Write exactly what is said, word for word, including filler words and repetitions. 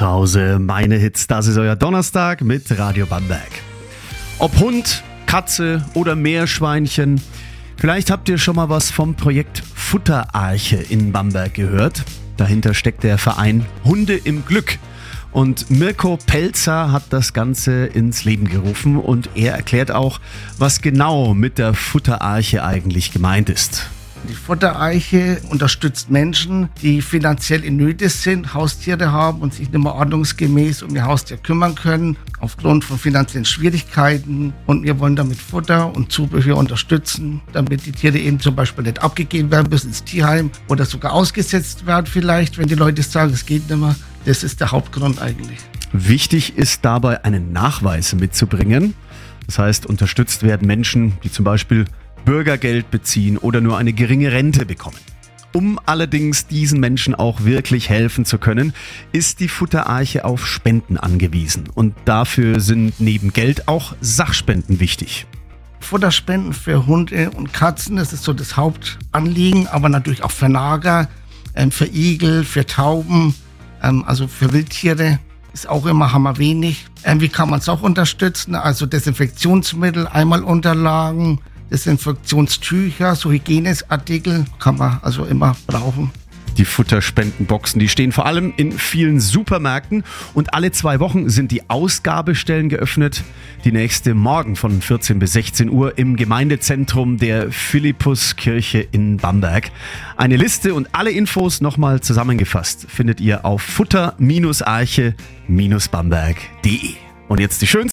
zu Hause. Meine Hits, das ist euer Donnerstag mit Radio Bamberg. Ob Hund, Katze oder Meerschweinchen, vielleicht habt ihr schon mal was vom Projekt Futterarche in Bamberg gehört. Dahinter steckt der Verein Hunde im Glück. Und Mirko Pelzer hat das Ganze ins Leben gerufen und er erklärt auch, was genau mit der Futterarche eigentlich gemeint ist. Die Futterarche unterstützt Menschen, die finanziell in Nöte sind, Haustiere haben und sich nicht mehr ordnungsgemäß um ihr Haustier kümmern können, aufgrund von finanziellen Schwierigkeiten. Und wir wollen damit Futter und Zubehör unterstützen, damit die Tiere eben zum Beispiel nicht abgegeben werden müssen ins Tierheim oder sogar ausgesetzt werden vielleicht, wenn die Leute sagen, es geht nicht mehr. Das ist der Hauptgrund eigentlich. Wichtig ist dabei, einen Nachweis mitzubringen. Das heißt, unterstützt werden Menschen, die zum Beispiel Bürgergeld beziehen oder nur eine geringe Rente bekommen. Um allerdings diesen Menschen auch wirklich helfen zu können, ist die Futterarche auf Spenden angewiesen. Und dafür sind neben Geld auch Sachspenden wichtig. Futterspenden für Hunde und Katzen, das ist so das Hauptanliegen, aber natürlich auch für Nager, für Igel, für Tauben, also für Wildtiere. Ist auch immer hammerwenig. Wie kann man es auch unterstützen? Also Desinfektionsmittel, Einmalunterlagen, Desinfektionstücher, so Hygieneartikel kann man also immer brauchen. Die Futterspendenboxen, die stehen vor allem in vielen Supermärkten und alle zwei Wochen sind die Ausgabestellen geöffnet. Die nächste morgen von vierzehn bis sechzehn Uhr im Gemeindezentrum der Philippuskirche in Bamberg. Eine Liste und alle Infos nochmal zusammengefasst findet ihr auf futter Arche Bamberg punkt de. Und jetzt die schönste